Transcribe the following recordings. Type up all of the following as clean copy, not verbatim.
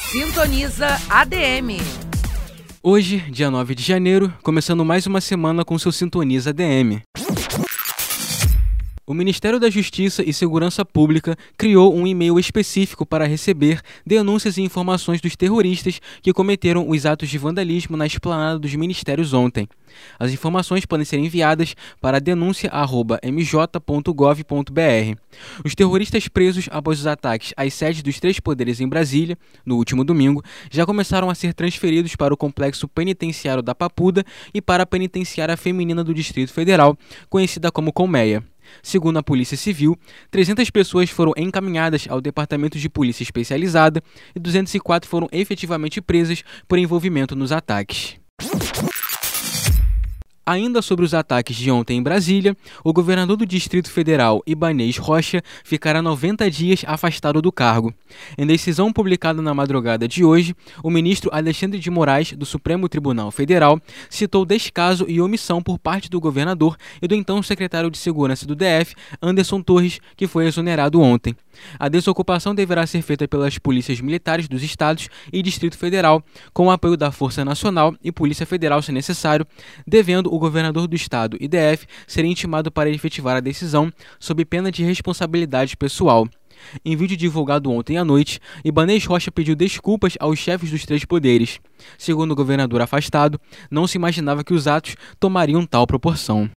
Sintoniza ADM. Hoje, dia 9 de janeiro, começando mais uma semana com seu Sintoniza ADM. O Ministério da Justiça e Segurança Pública criou um e-mail específico para receber denúncias e informações dos terroristas que cometeram os atos de vandalismo na esplanada dos ministérios ontem. As informações podem ser enviadas para denuncia@mj.gov.br. Os terroristas presos após os ataques às sedes dos três poderes em Brasília, no último domingo, já começaram a ser transferidos para o complexo penitenciário da Papuda e para a penitenciária feminina do Distrito Federal, conhecida como Colmeia. Segundo a Polícia Civil, 300 pessoas foram encaminhadas ao Departamento de Polícia Especializada e 204 foram efetivamente presas por envolvimento nos ataques. Ainda sobre os ataques de ontem em Brasília, o governador do Distrito Federal, Ibanez Rocha, ficará 90 dias afastado do cargo. Em decisão publicada na madrugada de hoje, o ministro Alexandre de Moraes, do Supremo Tribunal Federal, citou descaso e omissão por parte do governador e do então secretário de Segurança do DF, Anderson Torres, que foi exonerado ontem. A desocupação deverá ser feita pelas polícias militares dos estados e Distrito Federal, com o apoio da Força Nacional e Polícia Federal, se necessário, devendo o governador do estado e DF ser intimado para efetivar a decisão, sob pena de responsabilidade pessoal. Em vídeo divulgado ontem à noite, Ibanez Rocha pediu desculpas aos chefes dos três poderes. Segundo o governador afastado, não se imaginava que os atos tomariam tal proporção.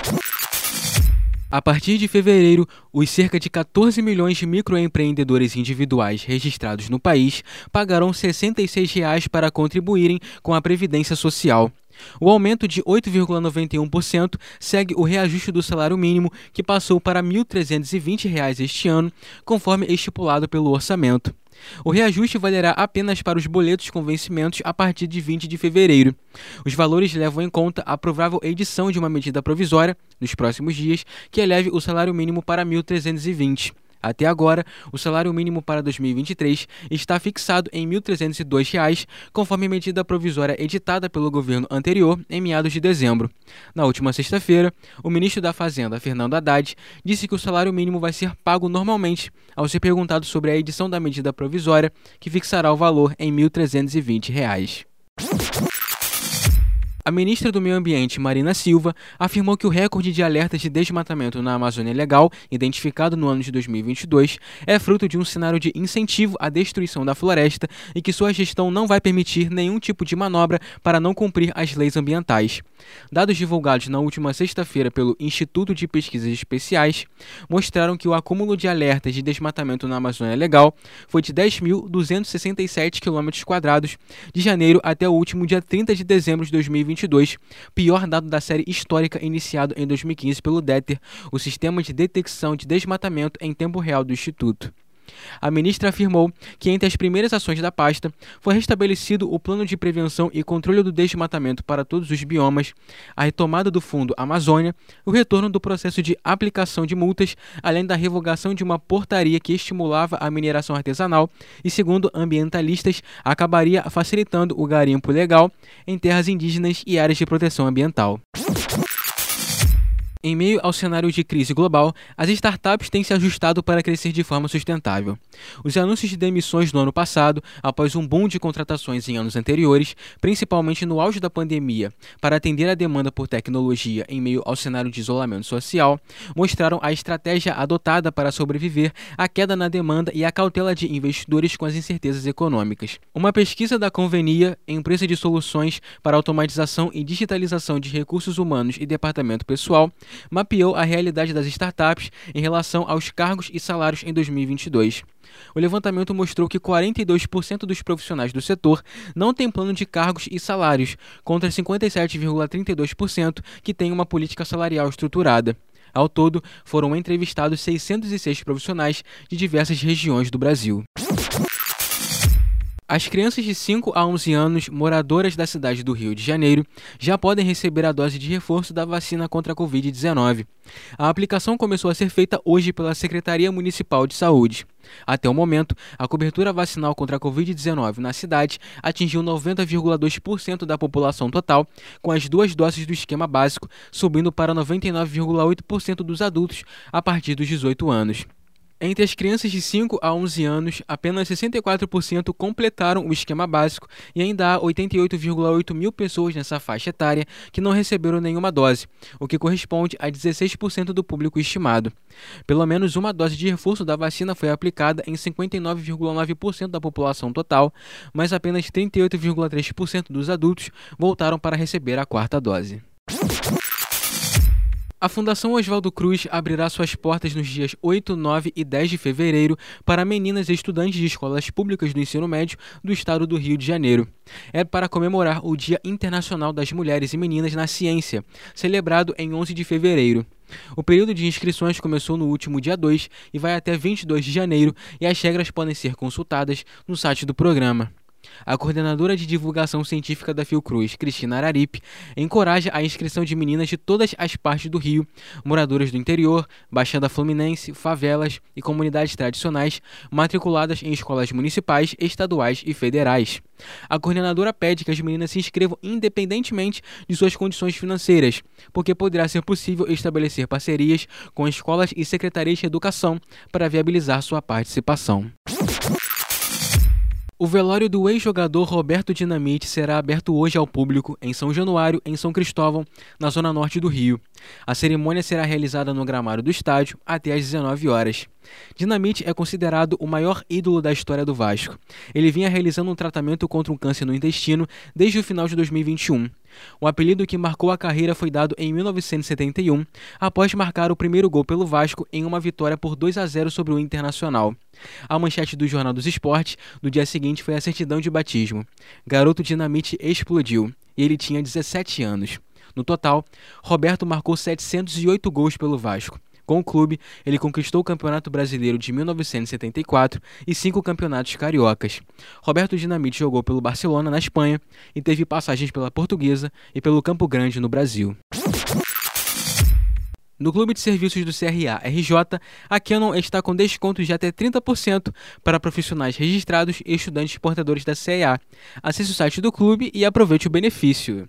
A partir de fevereiro, os cerca de 14 milhões de microempreendedores individuais registrados no país pagarão R$ 66 para contribuírem com a Previdência Social. O aumento de 8,91% segue o reajuste do salário mínimo, que passou para R$ 1.320 este ano, conforme estipulado pelo orçamento. O reajuste valerá apenas para os boletos com vencimentos a partir de 20 de fevereiro. Os valores levam em conta a provável edição de uma medida provisória, nos próximos dias, que eleve o salário mínimo para R$ 1.320. Até agora, o salário mínimo para 2023 está fixado em R$ 1.302, conforme medida provisória editada pelo governo anterior em meados de dezembro. Na última sexta-feira, o ministro da Fazenda, Fernando Haddad, disse que o salário mínimo vai ser pago normalmente, ao ser perguntado sobre a edição da medida provisória, que fixará o valor em R$ 1.320. A ministra do Meio Ambiente, Marina Silva, afirmou que o recorde de alertas de desmatamento na Amazônia Legal, identificado no ano de 2022, é fruto de um cenário de incentivo à destruição da floresta e que sua gestão não vai permitir nenhum tipo de manobra para não cumprir as leis ambientais. Dados divulgados na última sexta-feira pelo Instituto de Pesquisas Especiais mostraram que o acúmulo de alertas de desmatamento na Amazônia Legal foi de 10.267 km² de janeiro até o último dia 30 de dezembro de 2022, pior dado da série histórica iniciado em 2015 pelo DETER, o Sistema de Detecção de Desmatamento em Tempo Real do Instituto. A ministra afirmou que entre as primeiras ações da pasta foi restabelecido o plano de prevenção e controle do desmatamento para todos os biomas, a retomada do Fundo Amazônia, o retorno do processo de aplicação de multas, além da revogação de uma portaria que estimulava a mineração artesanal e, segundo ambientalistas, acabaria facilitando o garimpo legal em terras indígenas e áreas de proteção ambiental. Em meio ao cenário de crise global, as startups têm se ajustado para crescer de forma sustentável. Os anúncios de demissões no ano passado, após um boom de contratações em anos anteriores, principalmente no auge da pandemia, para atender a demanda por tecnologia em meio ao cenário de isolamento social, mostraram a estratégia adotada para sobreviver à queda na demanda e à cautela de investidores com as incertezas econômicas. Uma pesquisa da Convenia, empresa de soluções para automatização e digitalização de recursos humanos e departamento pessoal, mapeou a realidade das startups em relação aos cargos e salários em 2022. O levantamento mostrou que 42% dos profissionais do setor não têm plano de cargos e salários, contra 57,32% que têm uma política salarial estruturada. Ao todo, foram entrevistados 606 profissionais de diversas regiões do Brasil. As crianças de 5 a 11 anos, moradoras da cidade do Rio de Janeiro, já podem receber a dose de reforço da vacina contra a Covid-19. A aplicação começou a ser feita hoje pela Secretaria Municipal de Saúde. Até o momento, a cobertura vacinal contra a Covid-19 na cidade atingiu 90,2% da população total, com as 2 doses do esquema básico, subindo para 99,8% dos adultos a partir dos 18 anos. Entre as crianças de 5 a 11 anos, apenas 64% completaram o esquema básico e ainda há 88,8 mil pessoas nessa faixa etária que não receberam nenhuma dose, o que corresponde a 16% do público estimado. Pelo menos uma dose de reforço da vacina foi aplicada em 59,9% da população total, mas apenas 38,3% dos adultos voltaram para receber a quarta dose. A Fundação Oswaldo Cruz abrirá suas portas nos dias 8, 9 e 10 de fevereiro para meninas e estudantes de escolas públicas do ensino médio do estado do Rio de Janeiro. É para comemorar o Dia Internacional das Mulheres e Meninas na Ciência, celebrado em 11 de fevereiro. O período de inscrições começou no último dia 2 e vai até 22 de janeiro, e as regras podem ser consultadas no site do programa. A coordenadora de divulgação científica da Fiocruz, Cristina Araripe, encoraja a inscrição de meninas de todas as partes do Rio, moradoras do interior, Baixada Fluminense, favelas e comunidades tradicionais, matriculadas em escolas municipais, estaduais e federais. A coordenadora pede que as meninas se inscrevam independentemente de suas condições financeiras, porque poderá ser possível estabelecer parcerias com escolas e secretarias de educação para viabilizar sua participação. O velório do ex-jogador Roberto Dinamite será aberto hoje ao público em São Januário, em São Cristóvão, na zona norte do Rio. A cerimônia será realizada no gramado do estádio até às 19 horas. Dinamite é considerado o maior ídolo da história do Vasco. Ele vinha realizando um tratamento contra um câncer no intestino desde o final de 2021. O apelido que marcou a carreira foi dado em 1971, após marcar o primeiro gol pelo Vasco em uma vitória por 2-0 sobre o Internacional. A manchete do Jornal dos Esportes do dia seguinte foi a certidão de batismo. Garoto Dinamite explodiu, e ele tinha 17 anos. No total, Roberto marcou 708 gols pelo Vasco. Com o clube, ele conquistou o Campeonato Brasileiro de 1974 e 5 campeonatos cariocas. Roberto Dinamite jogou pelo Barcelona, na Espanha, e teve passagens pela Portuguesa e pelo Campo Grande, no Brasil. No Clube de Serviços do CRA-RJ, a Canon está com descontos de até 30% para profissionais registrados e estudantes portadores da CEA. Acesse o site do clube e aproveite o benefício.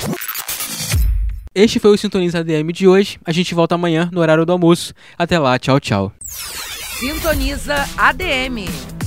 Este foi o Sintoniza ADM de hoje. A gente volta amanhã no horário do almoço. Até lá, tchau, tchau. Sintoniza ADM.